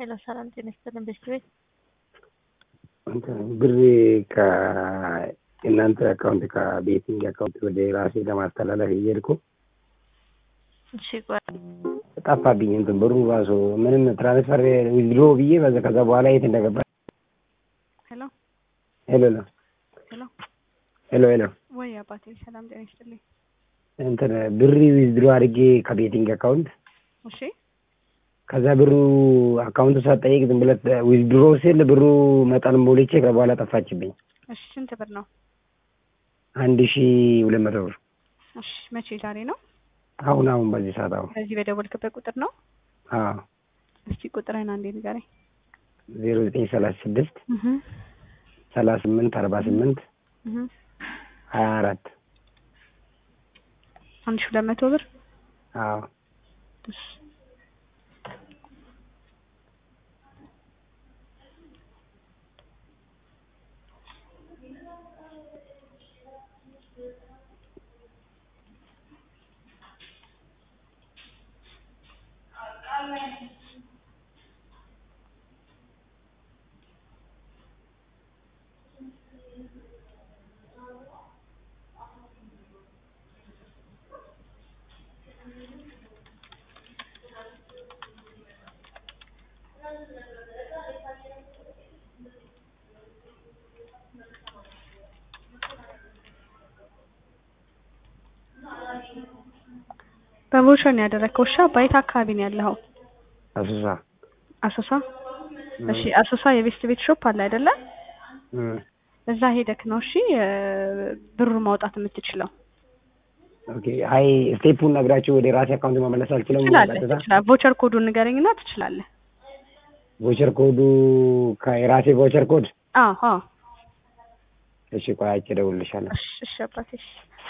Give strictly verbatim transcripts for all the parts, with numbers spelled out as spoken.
ሄሎ ሰላም ጤና ይስጥልን በስቤት አንተ ብር ከእናንተ አካውንት ከቤቲንግ አካውንት ወደ ራሴ ለማስተላለፍ እየሄድኩ እሺ ቆይ ጠፋብኝ። እንትን ብሩ ራሱ ምንም ትራንስፈር ዊዝድሮ ብዬ በዛ ከዛ በኋላ የት እንደገባ ሄሎ ሄሎ ሄሎ ሄሎ ሄሎ ወይ አባቴ ሰላም ጤና ይስጥልኝ። እንትን ብር ዊዝድሮ አድርጌ ከቤቲንግ አካውንት እሺ ከዛ ብሩ አካውንቱ ሳጠይቅ ዝም ብለት ዊዝድሮ ሲል ብሩ መጠን ሞልቼ ከበኋላ ጠፋችብኝ። እሺ ስንት ብር ነው? አንድ ሺህ ሁለት መቶ ብር። እሺ መቼ ዛሬ ነው? አሁን አሁን በዚህ ሰዓት አሁን በዚህ በደወልክበት ቁጥር ነው? አዎ። እስቲ ቁጥርህን አንዴ ንገረኝ። ዜሮ ዘጠኝ ሰላሳ ስድስት እህ ሰላሳ ስምንት አርባ ስምንት እህ ሀያ አራት አንድ ሺህ ሁለት መቶ ብር። አዎ እሺ በቦቸን ያደረከው ሻ ባይት አካባቢ ነው ያለው? አሶሳ አሶሳ። እሺ አሶሳ የቤስት ቤት ሾፕ አለ አይደለ? እዛ ሄደክ ነው እሺ ብሩ ማውጣት የምትችለው። ኦኬ አይ ስቴፑን ነግራችሁ ወደ ራሴ አካውንት መመለስ አልችልም ማለት ነው? ትችላለህ። ቮቸር ኮዱን ንገረኝና ትችላለህ። ቮቸር ኮዱ ከራሴ ቮቸር ኮድ? አዎ አዎ። እሺ ቆይ አይቼ እደውልልሻለሁ። እሺ እሺ አባቴ እሺ።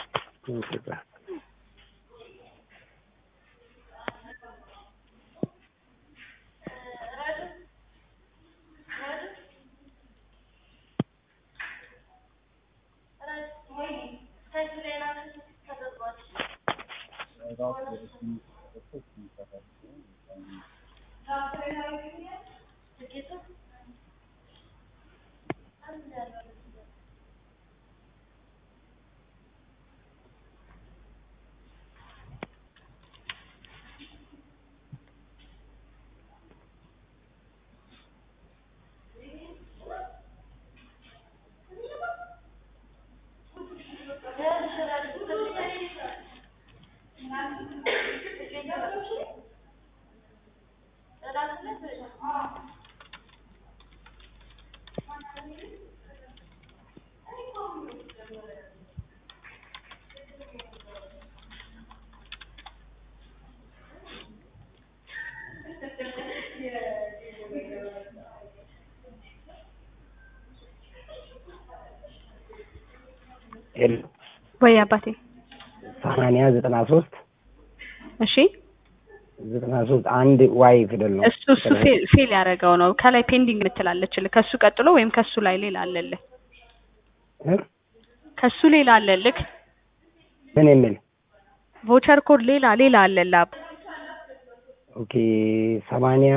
ኤል ወይ አባቴ ሰማንያ ዘጠና ሶስት እሺ ዘጠና ሶስት አንድ ዋይ ፊደል ነው። እሱ እሱ ፌል ፌል ያደረገው ነው። ከላይ ፔንዲንግ ምትላለች ከሱ ቀጥሎ ወይም ከሱ ላይ ሌላ አለልህ? ከሱ ሌላ አለልህ? ምን የሚል ቮቸር ኮድ ሌላ ሌላ አለልህ? ኦኬ ሰማንያ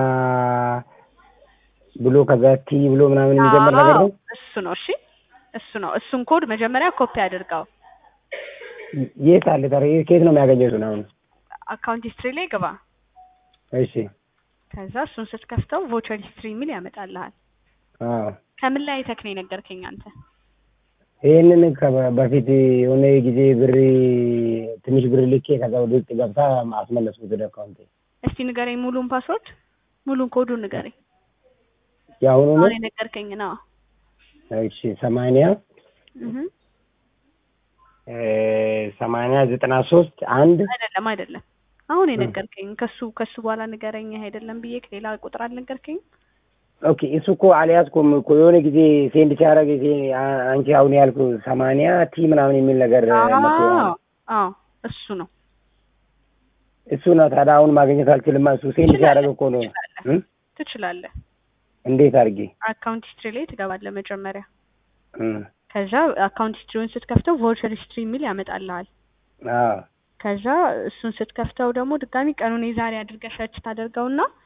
ብሎ ከዛ ቲ ብሎ ምናምን የሚጀምር ነገር ነው። እሱ ነው እሺ እሱ ነው። እሱን ኮድ መጀመሪያ ኮፒ አድርገው። የት አለ ታዲያ? ከየት ነው የሚያገኘው ነው? አካውንት ሂስትሪ ላይ ግባ። እሺ ከዛ እሱን ስትከፍተው ቮቸር ሂስትሪ የሚል ያመጣልሃል። አዎ ከምን ላይ ተክኔ ነገርከኝ አንተ? ይሄንን በፊት የሆነ ጊዜ ብር ትንሽ ብር ልኬ ከዛ ወደ ውስጥ ገብታ አስመለስኩት ወደ አካውንቴ። እስቲ ንገረኝ ሙሉን ፓስወርድ ሙሉን ኮዱን ንገረኝ። ያው ነው ነው ነገርከኝ ነው። እሺ ሰማንያ እህ እ ሰማንያ ዘጠና ሶስት አንድ አይደለም አይደለም አሁን የነገርከኝ ከሱ ከሱ በኋላ ንገረኝ አይደለም ብዬ ሌላ ቁጥር አልነገርከኝ? ኦኬ እሱ እኮ አልያዝኩም እኮ የሆነ ጊዜ ሴንድ ሲያደርግ አንቺ አሁን ያልኩ ሰማንያ ቲ ምናምን የሚል ነገር መጥቶ አዎ እሱ ነው እሱ ነው። ታዲያ አሁን ማግኘት አልችልም። እሱ ሴንድ ሲያደርግ እኮ ነው። ትችላለህ። እንዴት አድርጌ? አካውንት ሂስትሪ ላይ ትገባለህ መጀመሪያ። እም ከዛ አካውንት ሂስትሪውን ስትከፍተው ቮቸር ሂስትሪ የሚል ያመጣልሃል። አዎ ከዛ እሱን ስትከፍተው ደግሞ ድጋሚ ቀኑን የዛሬ አድርገህ ሰርች ታደርገውና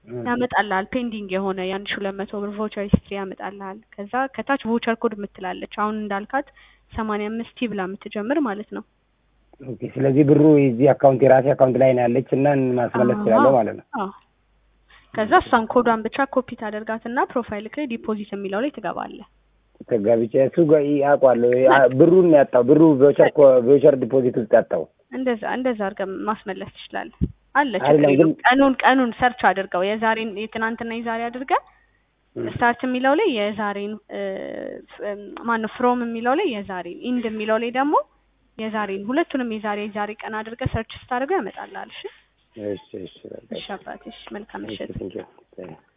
ያመጣልሃል ፔንዲንግ የሆነ የአንድ ሺህ ሁለት መቶ ብር ቮቸር ሂስትሪ ያመጣልሃል። ከዛ ከታች ቮቸር ኮድ የምትላለች አሁን እንዳልካት ሰማንያ አምስት ቲ ብላ የምትጀምር ማለት ነው። ኦኬ ስለዚህ ብሩ እዚህ አካውንት የራሴ አካውንት ላይ ነው ያለች እና ማስመለስ እችላለሁ ማለት ነው። አዎ ከዛ እሷን ኮዷን ብቻ ኮፒ ታደርጋትና ፕሮፋይል ላይ ዲፖዚት የሚለው ላይ ትገባለህ። ተጋብቼ እሱ ጋር ያውቃለሁ ብሩን ያጣው ብሩ ቮቸር ቮቸር ዲፖዚት ውስጥ ያጣው እንደዛ እንደዛ አድርገህ ማስመለስ ትችላለህ። አለ አይደለም ግን ቀኑን ቀኑን ሰርች አድርገው የዛሬን የትናንትና የዛሬ አድርገህ ስታርት የሚለው ላይ የዛሬን ማን ነው ፍሮም የሚለው ላይ የዛሬን ኢንድ የሚለው ላይ ደግሞ የዛሬን ሁለቱንም የዛሬ የዛሬ ቀን አድርገህ ሰርች ስታደርገው ያመጣልሃል። እሺ እሺ እሺ እሺ አባቴ እሺ መልካም ምሽት።